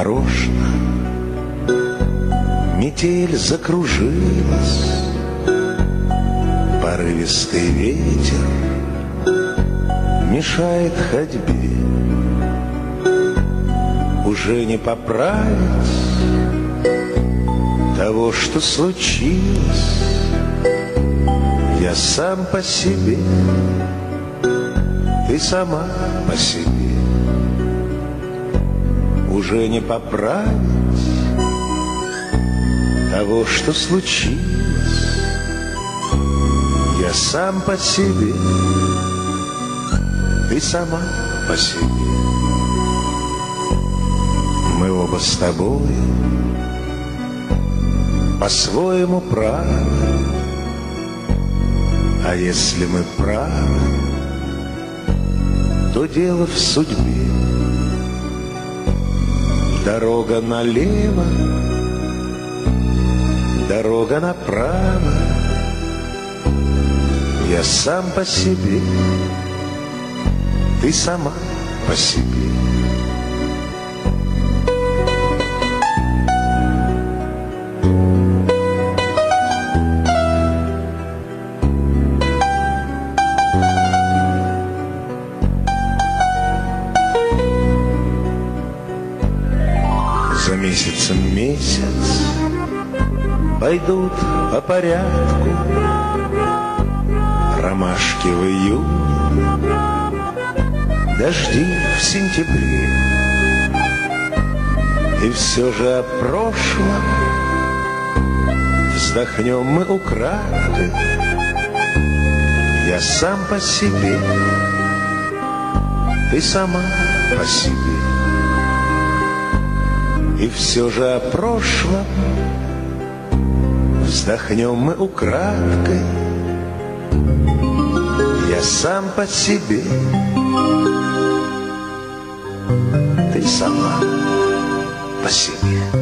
нарочно. Метель закружилась, порывистый ветер мешает ходьбе. Уже не поправить того, что случилось. Я сам по себе, ты сама по себе. Уже не поправить того, что случилось. Я сам по себе, ты сама по себе. Мы оба с тобой по-своему правы. А если мы правы, то дело в судьбе. Дорога налево, дорога направо. Я сам по себе, ты сама по себе. За месяцем месяц пойдут по порядку ромашки в июне, дожди в сентябре. И все же о прошлом вздохнем мы украдкой. Я сам по себе, ты сама по себе. И все же о прошлом вздохнем мы украдкой. Я сам по себе, ты сама по себе.